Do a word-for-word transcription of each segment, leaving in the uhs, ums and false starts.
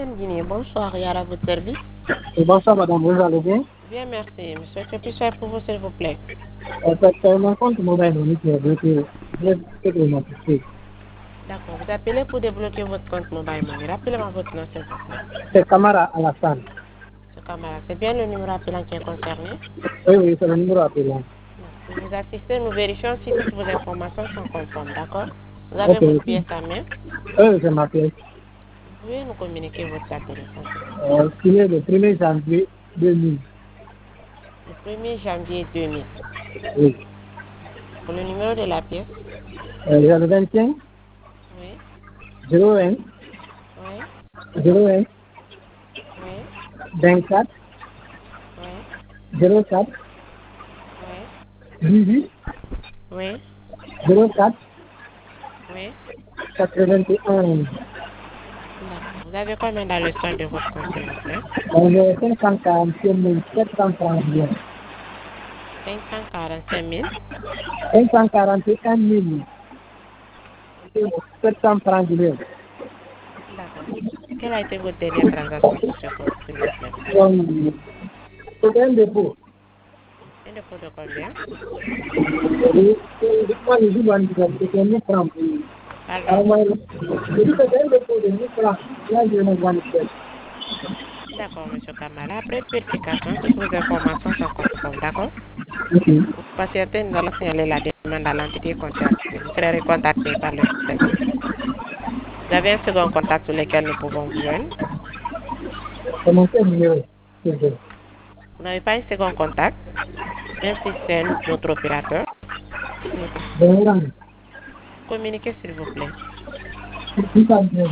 M T N Guinée, bonsoir, et à votre service. Et bonsoir madame, vous allez bien? Bien, merci. Monsieur, que puis-je faire pour vous, s'il vous plaît? En fait, c'est mon compte mobile money qui est bloqué. Je vais peut-être m'appliquer. D'accord, vous appelez pour débloquer votre compte mobile money. Rappelez-moi votre nom, s'il vous plaît. C'est Camara Alassane. Ce camarade, c'est bien le numéro appelant qui est concerné? Oui, oui, c'est le numéro appelant. Merci. Vous assistez, nous vérifions si toutes vos informations sont conformes, d'accord? Vous avez Ok, votre ok. pièce à main? Oui, c'est ma pièce. Vous pouvez nous communiquer votre date de naissance, s'il vous plaît? Euh, signé le premier janvier deux mille. Le premier janvier deux mille. Oui. Pour le numéro de la pièce? Euh, j'ai le vingt-cinq, Oui, zéro un, oui, zéro un, oui, vingt-quatre, oui, zéro quatre, oui, dix-huit, oui, zéro quatre, oui. quatre-vingt-un. D'accord. Vous avez combien dans le solde de votre compte, s'il vous plaît? Euh, J'ai cinq cent quarante-six mille sept cent trente bien. cinq cent quarante-cinq mille. cinq cent quarante et un mille sept cent trente bien. D'accord. Quelle a été votre dernière transaction sur ce compte, s'il vous plaît? Donc, c'est un dépôt. Un dépôt de combien? Et, et, moi, je dis, bon, c'est mille francs. Pardon? Alors, moi, je dis que c'est un dépôt de mille francs. Là, je ne vois pas. D'accord, monsieur Kamala. Après vérification, toutes vos informations sont conformes, d'accord? Ok. Pour patienter, nous allons signaler la demande à l'entité concernée. Vous serez recontacté par le système. Vous avez un second contact sur lequel nous pouvons vous joindre? C'est mon seul numéro. C'est vrai. Vous n'avez pas un second contact, même si c'est notre opérateur? Bon, Communiquez, s'il vous plaît. six cent treize,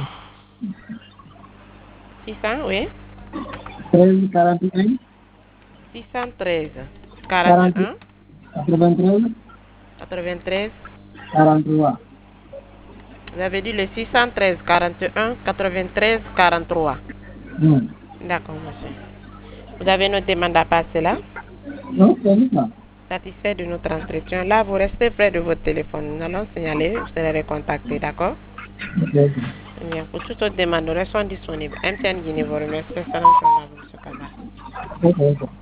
six cents, oui? treize, quarante et un, six cent treize, quarante, quarante et un, quatre-vingt-treize, quatre-vingt-treize. quarante-trois. Vous avez dit le six cent treize, quarante et un, quatre-vingt-treize, quarante-trois. Non. D'accord, monsieur. Vous avez noté mandat passé là? Non, c'est ça. Satisfait de notre entretien. Là, vous restez près de votre téléphone. Nous allons signaler, vous serez recontacté, d'accord? Ok, ok. Bien. Pour toute autre demande, nous restons disponibles. M T N Guinée vous remercie. Excellente journée à vous, monsieur Kamara. Ok, ok.